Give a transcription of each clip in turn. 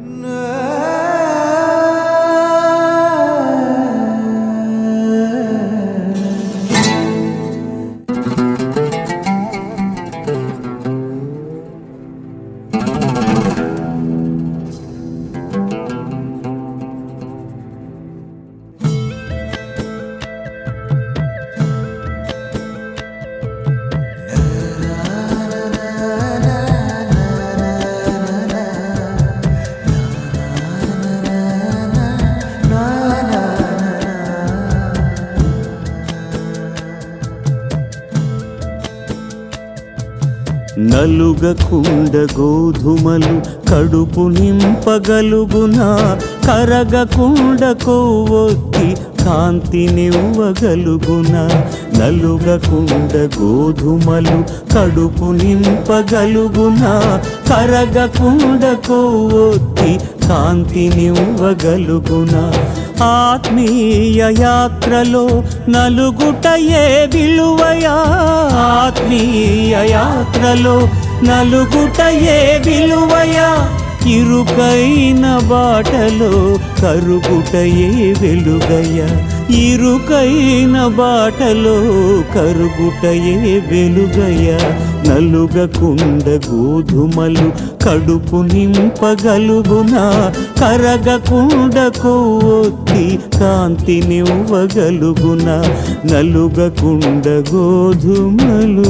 నలుగకుండ గోధుమలు కడుపు నింపగలుగునా, కరగకుండ కొవ్వొత్తి కాంతినివ్వగలుగునా. నలుగకుండ గోధుమలు కడుపు నింపగలుగునా, కరగకుండ కొవ్వొత్తి కాంతినివ్వగలుగునా. ఆత్మీయ యాత్రలో నలుగుటయే విలువయా, ఆత్మీయ యాత్రలో నలుగుటయే విలువయా. ఇరుకైన బాటలో కరుగుటయే వెలుగయ్య, ఇరుకైన బాటలో కరుగుటయే వెలుగయ్య. నలుగకుండ గోధుమలు కడుపు నింపగలుగునా, కరగకుండ కొవ్వొత్తి కాంతినివ్వగలుగునా. నలుగకుండ గోధుమలు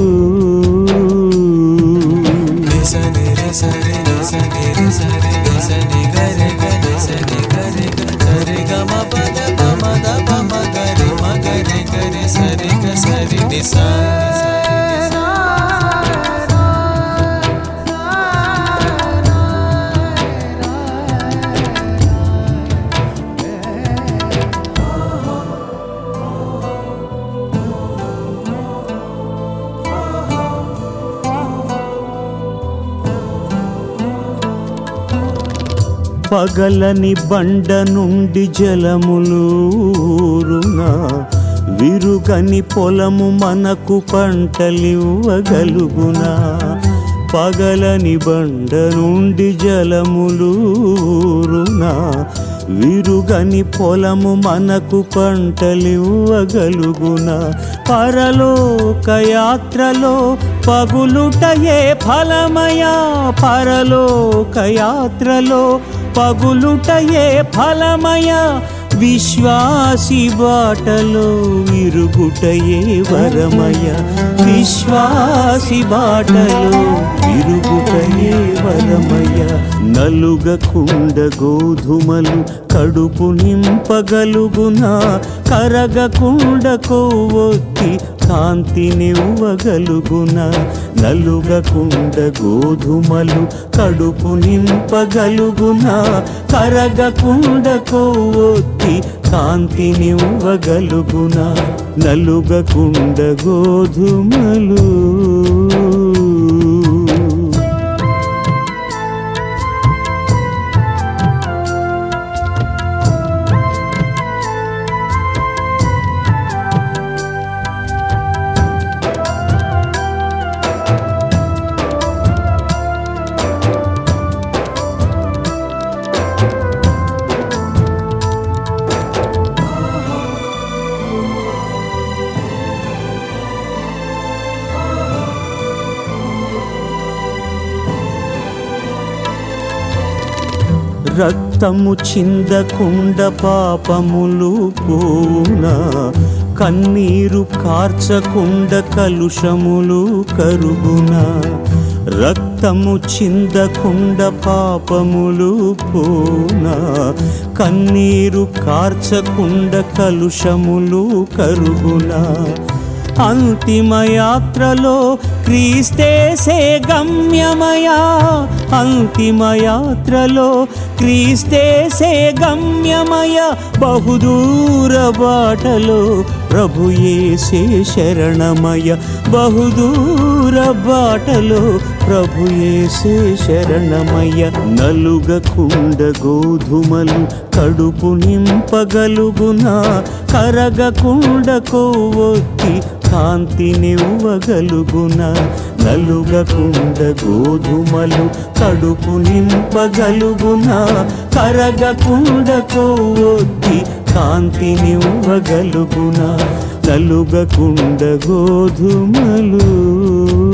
పగలని బండ నుండి జలములూరునా, విరుగని పొలము మనకు పంటలివ్వగలుగునా. పగలని బండ నుండి జలములూరునా, విరుగని పొలము మనకు పంటలివ్వగలుగునా. పరలోక యాత్రలో పగులుటయే ఫలమయా, పరలోక యాత్రలో పగులుటయే ఫలమయా. విశ్వాసి బాటలో విరుగుటయే వరమయ, విశ్వాసి బాటలో విరుగుటయే వరమయ. నలుగకుండ గోధుమలు కడుపు నింపగలుగునా, కరగకుండ కొవ్వొత్తి కాంతినివ్వగలుగునా. నలుగకుండ గోధుమలు కడుపు నింపగలుగునా, కరగకుండ కొవ్వొత్తి కాంతినివ్వగలుగునా. నలుగకుండ గోధుమలు రక్తము చిందకుండ పాపములు పోవునా, కన్నీరు కార్చకుండ కలుషములు కరుగునా. రక్తము చిందకుండ పాపములు పోవునా, కన్నీరు కార్చకుండ కలుషములు కరుగునా. అంతిమ యాత్రలో క్రీస్తేసే గమ్యమయా, అంతిమ యాత్రలో క్రీస్తేసే గమ్యమయ. బహుదూర బాటలో ప్రభు యేసే శరణమయ, బహుదూర బాటలో ప్రభు యేసే శరణమయ. నలుగకుండ గోధుమలు కడుపు నింపగలుగునా, కరగకుండ కొవ్వొత్తి కాంతినివ్వగలుగునా నలుగకుండ గోధుమలు కడుపు నింపగలుగునా కరగకుండ కొవ్వొత్తి కాంతినివ్వగలుగునా నలుగకుండ గోధుమలు